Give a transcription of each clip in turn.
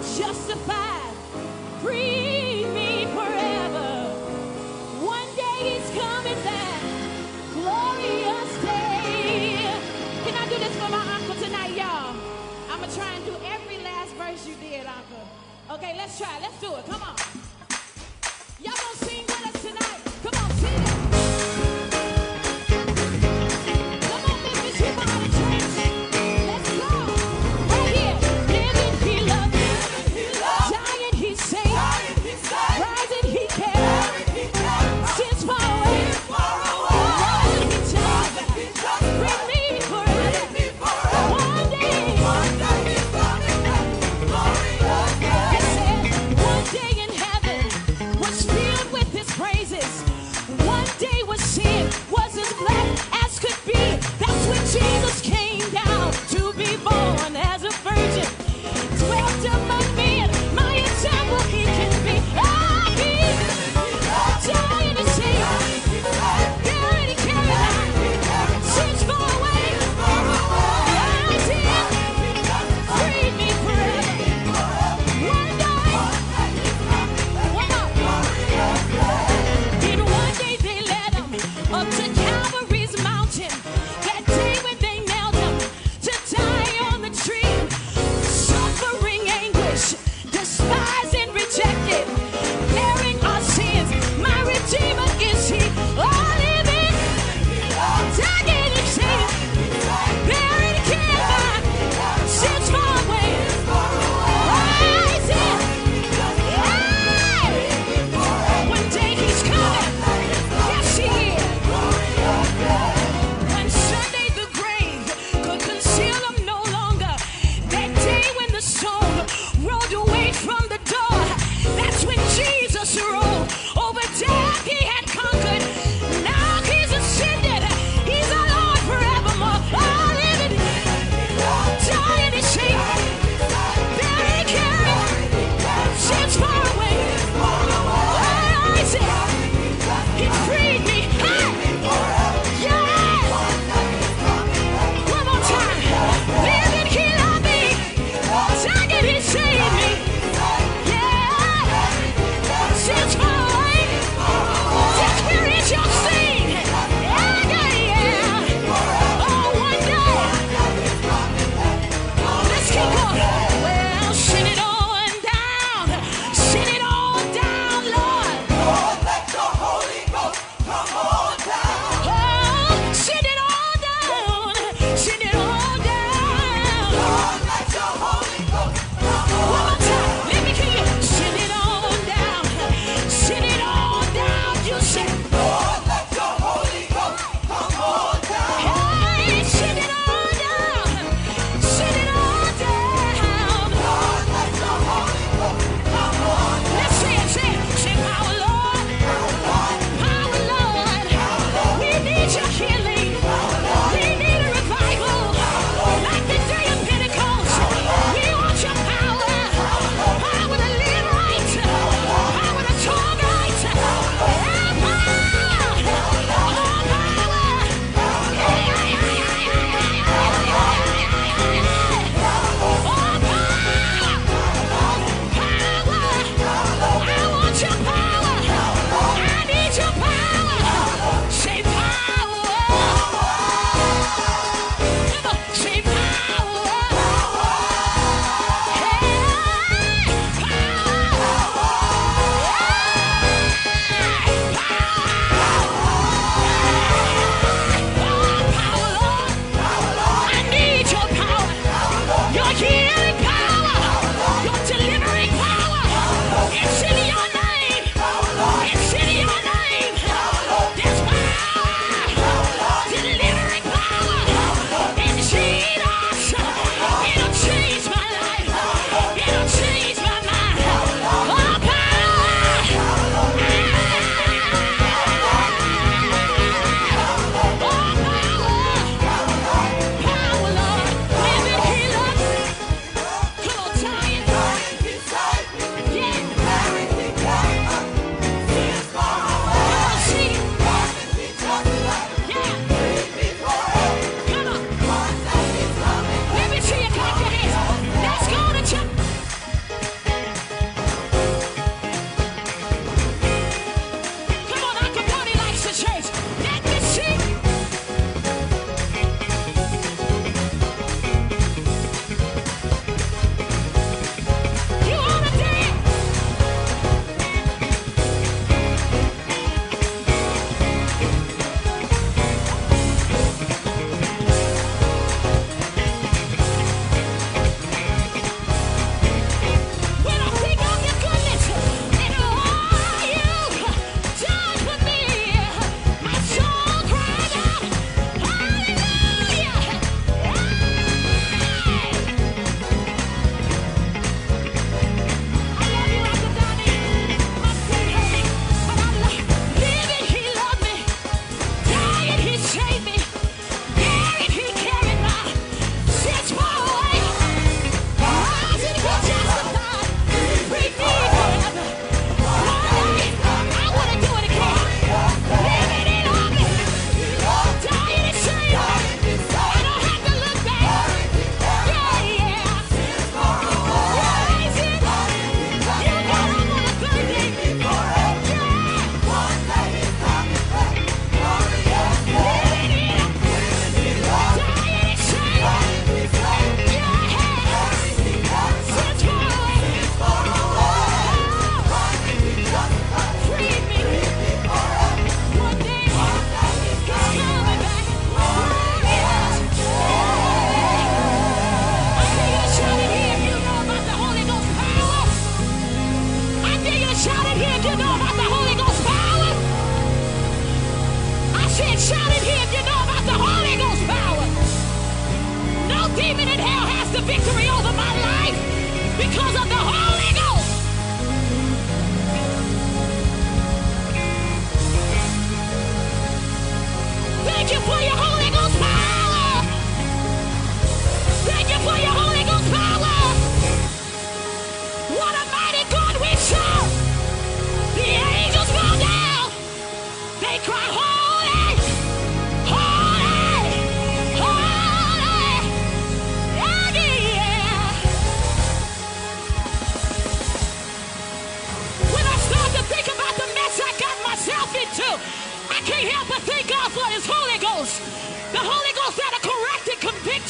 justified, free me forever. One day he's coming back, glorious day. Can I do this for my uncle tonight, y'all? I'm gonna try and do every last verse you did, uncle. Okay, let's try. Let's do it. Come on. Y'all gonna sing with us tonight? Come on, sing it. Come on, Memphis, you out of church. Let's go. Right here. Living, he loved. Dying, he saved. Rising, he cared. Sins far away. Rising, he changed. Bring me forever. One day. He said, one day in heaven was filled with his praises. One day was sin, was as black as could be. That's when Jesus came down to be born as a virgin. Dwelt among men, my example he can be. Ah, he dying to save. Buried and carried out. Sins far away. Rising, freed me forever. One day. In one day they led him up to Calvary's mountain. That day when they nailed him to die on the tree. Suffering anguish, despised and rejected, bearing our sins. My Redeemer is he. All living, dying and saved, buried and carried, sins far away, rising. One day he's coming. Yes, he is.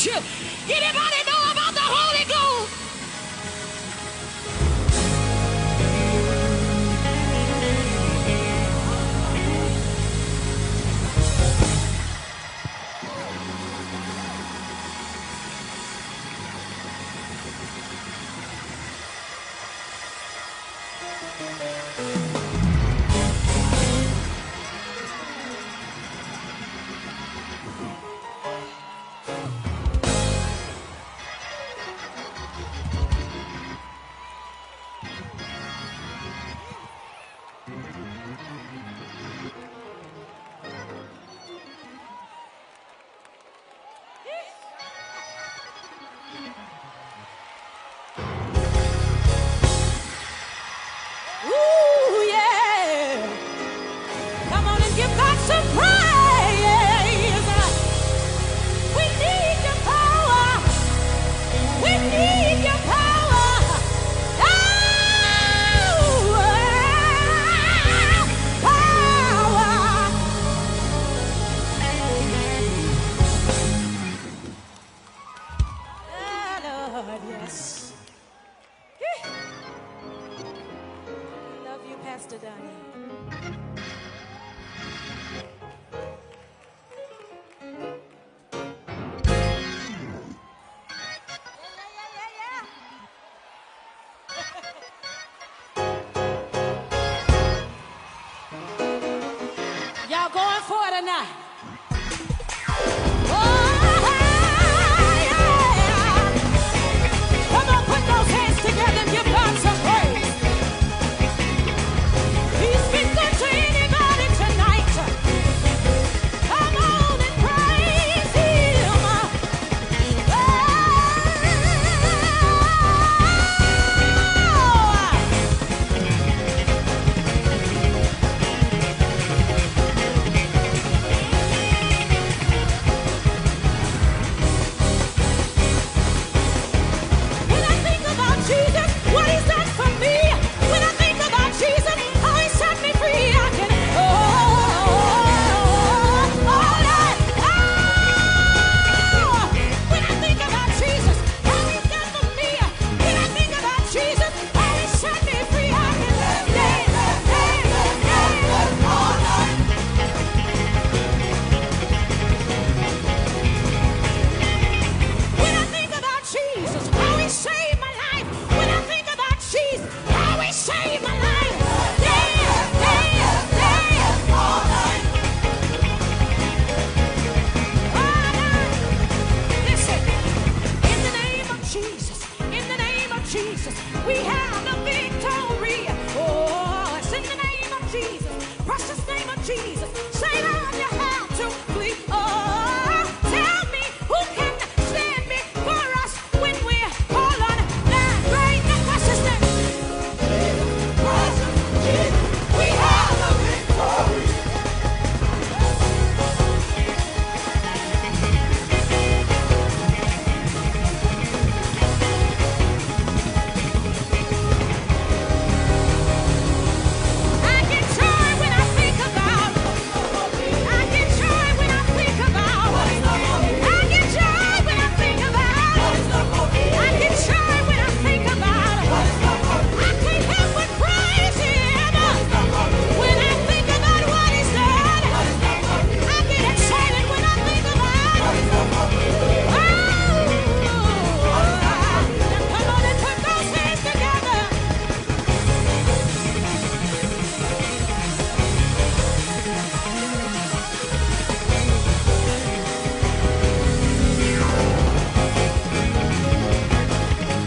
you. Anybody